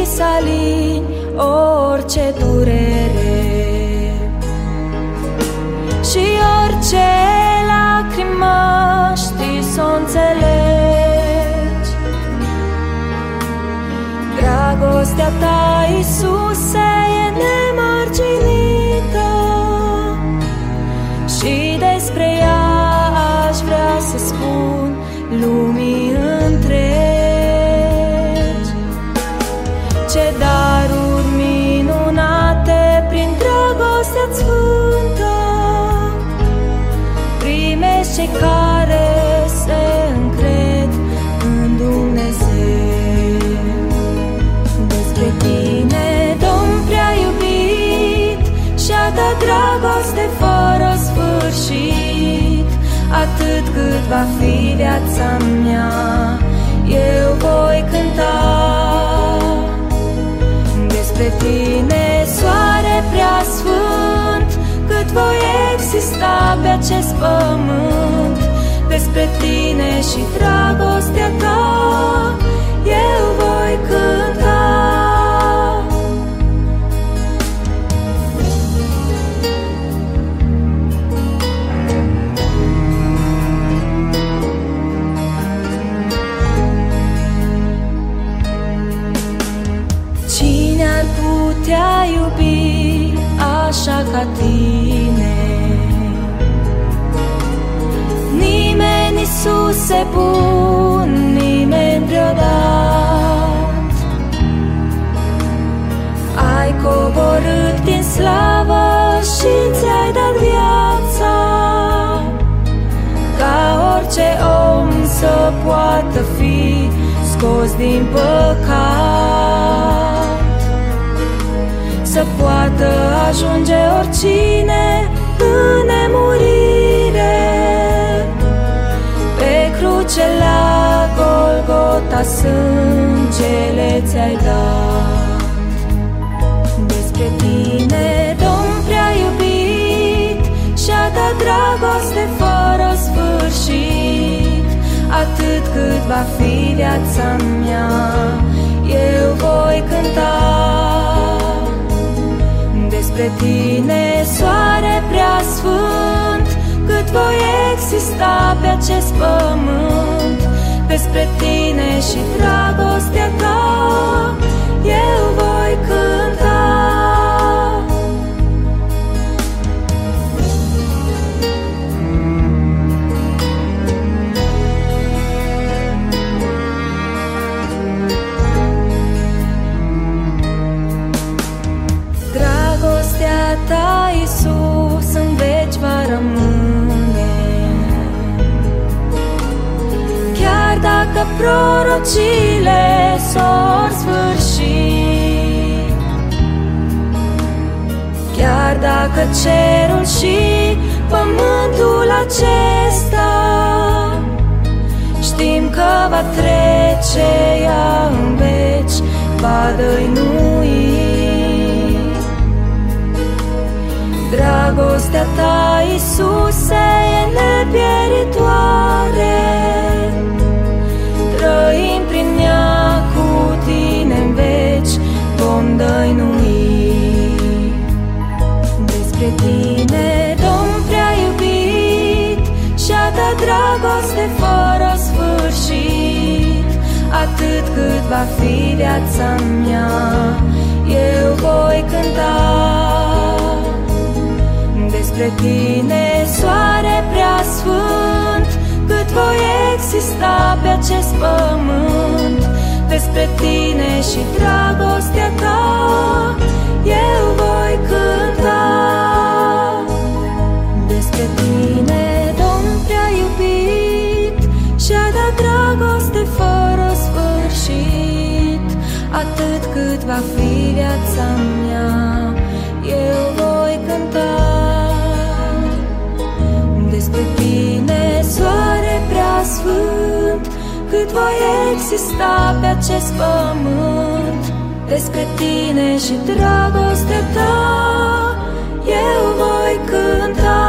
să alini orice durere și orice lacrimă știi s-o înțelegi. Dragostea ta, Iisuse, e nemărginită și despre ea aș vrea să spun lumii întregi. Ce daruri minunate prin dragostea-ți sfântă primești cei care se încred în Dumnezeu. Despre tine, Domn prea iubit, și-a dat dragoste fără sfârșit. Atât cât va fi viața mea, eu voi cânta. Despre tine, soare prea sfânt, cât voi exista pe acest pământ. Despre tine și dragostea ta, eu voi cânta. Cine ar putea iubi așa ca tine? Nimeni, Iisuse bun, nimeni vreodată. Ai coborât din slavă și ți-ai dat viața, ca orice om să poată fi scos din păcat, să poată ajunge oricine în nemurire. Pe cruce la Golgota sângele ți-ai dat. Despre tine, Domn prea iubit, și-a dat dragoste fără sfârșit. Atât cât va fi viața mea, eu voi cânta. Despre tine, soare prea sfânt, cât voi exista pe acest pământ. Despre tine și dragostea ta, eu voi cânta. Dragostea ta, Iisus, în veci va rămâne, chiar dacă prorocile s-or sfârși, chiar dacă cerul și pământul acesta știm că va trece, ea în veci va dăinui. Dragostea ta, Iisuse, e nepieritoare, trăim prin ea cu tine în veci, vom dăinui. Despre tine, Domn prea iubit, și-a dat dragoste fără sfârșit. Atât cât va fi viața mea, eu voi cânta. Despre tine, soare prea sfânt, cât voi exista pe acest pământ. Despre tine și dragostea ta, eu voi cânta. Despre tine, Domn prea iubit, și-a dat dragoste fără sfârșit. Atât cât va fi viața mea, eu voi cânta. Despre tine, soare prea sfânt, cât voi exista pe acest pământ. Despre tine și dragostea ta, eu voi cânta.